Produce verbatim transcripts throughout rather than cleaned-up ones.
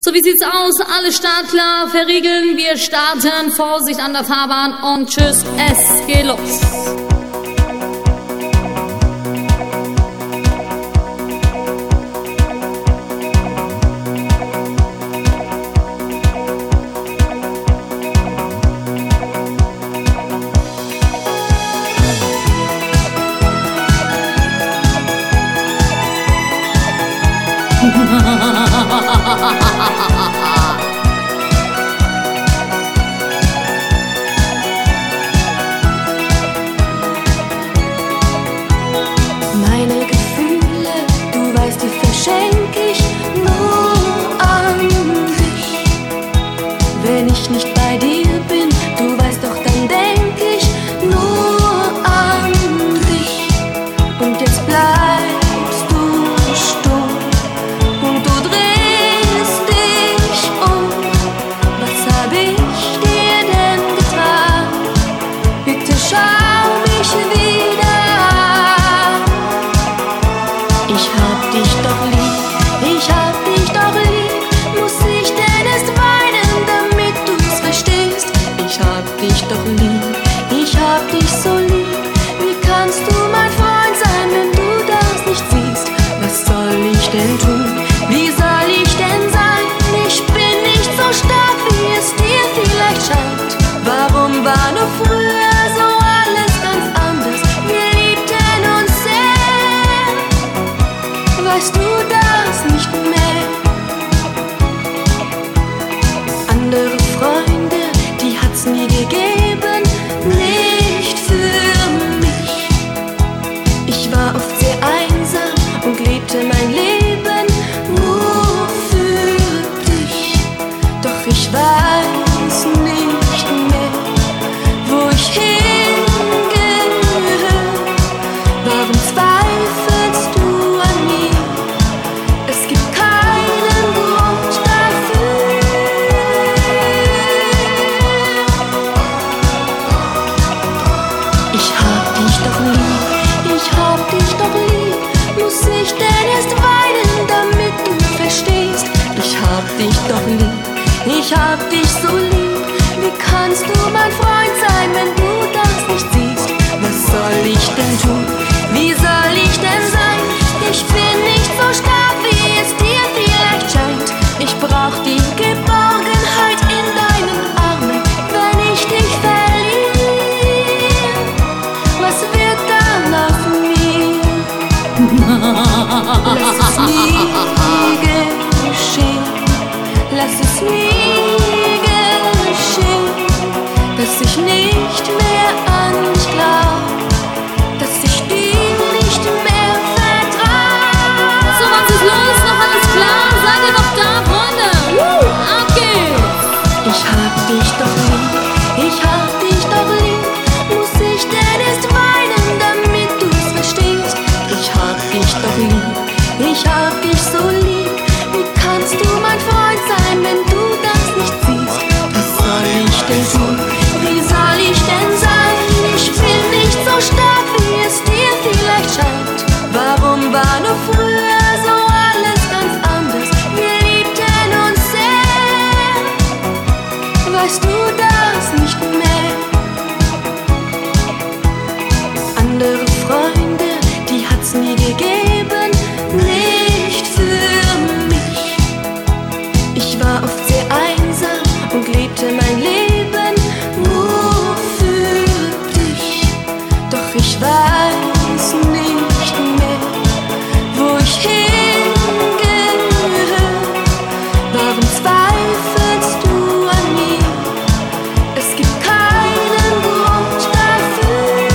So, wie sieht's aus? Alle startklar, verriegeln. Wir starten. Vorsicht an der Fahrbahn und tschüss, es geht los. Meine Gefühle, du weißt, die verschenke ich nur an dich. Wenn ich nicht bei dir bin, du weißt doch, dann denk ich nur an dich. Und jetzt bleibst du stumm und du drehst dich um. Was hab ich dir denn getan? Bitte schau mich wieder. Ich hab dich doch lieb, ich hab dich doch lieb. Muss ich denn erst weinen, damit du's verstehst? Ich hab dich doch lieb, ich hab dich so lieb. Wie kannst du mein Freund sein, wenn du das nicht siehst? Was soll ich denn tun? Wie soll ich denn sein? Ich bin nicht so stark, wie es dir vielleicht scheint. Warum war nur früher so alles ganz anders? Wir liebten uns sehr. Weißt du das nicht mehr? Andere Freunde, die hat's nie gegeben, nicht für mich. Ich war oft sehr einsam und lebte mein Leben nur für dich. Doch ich weiß nicht mehr, wo ich hingehöre. Warum zweifelst du an mir? Es gibt keinen Grund dafür. Ich hab dich doch lieb, ich hab dich doch lieb. Muss ich denn erst weinen, damit du verstehst? Ich hab dich doch lieb, ich hab dich so lieb. Wie kannst du mein Freund sein, wenn du das nicht siehst? Was soll ich denn tun? Wie soll ich denn sein? Ich bin nicht so stark, wie es dir vielleicht scheint. Ich brauch die Geborgenheit in deinen Armen, wenn ich dich verliere. Was wird dann aus mir? Lass es nie geschehen, lass es nie geschehen, dass ich nicht mehr an dich glaub, dass ich dir nicht mehr vertrau. So, was ist los? Noch alles klar? Seid ihr noch da, Freunde? Woo, ab geht's! Ich hab dich doch lieb, ich hab dich doch lieb. Muss ich denn erst weinen, damit du's verstehst? Ich hab dich doch lieb, ich hab dich so lieb. Wie kannst du mein Freund sein, wenn du das nicht siehst? Was soll ich denn tun? Wie soll ich denn sein? Ich bin nicht so stark, wie es dir vielleicht scheint. Warum war nur früher so alles ganz anders? Wir liebten uns sehr. Weißt du das nicht mehr? Andere Freunde, die hat's nie gegeben, nicht für mich. Ich war oft sehr einsam und lebte mein Leben nur für dich. Doch ich weiß nicht mehr, wo ich hingehöre. Warum zweifelst du an mir? Es gibt keinen Grund dafür.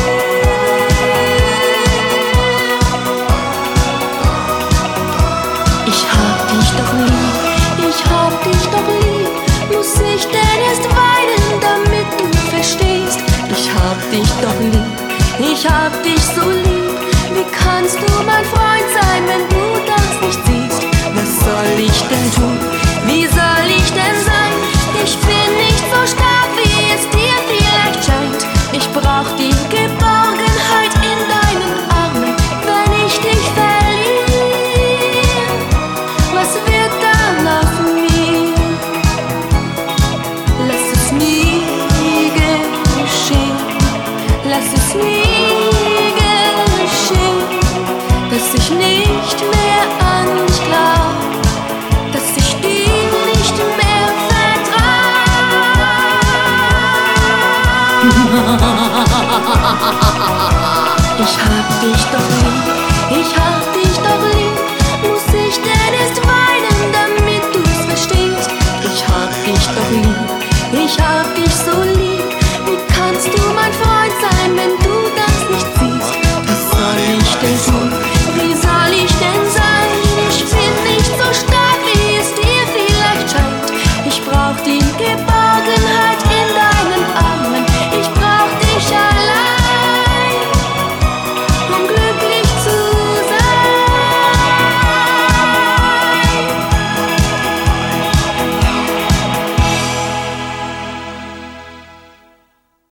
Ich hab dich doch lieb, ich hab dich doch lieb. Muss ich denn erst weinen, damit du verstehst? Ich hab dich doch lieb, ich hab dich so lieb. Wie kannst du mein Freund sein, wenn du das nicht siehst? Was soll ich denn tun? Wie soll ich denn sein? Ich bin nicht so stark, wie es dir vielleicht scheint. Ich brauch die Geborgenheit in deinen Armen, wenn ich dich verliere. Was wird dann aus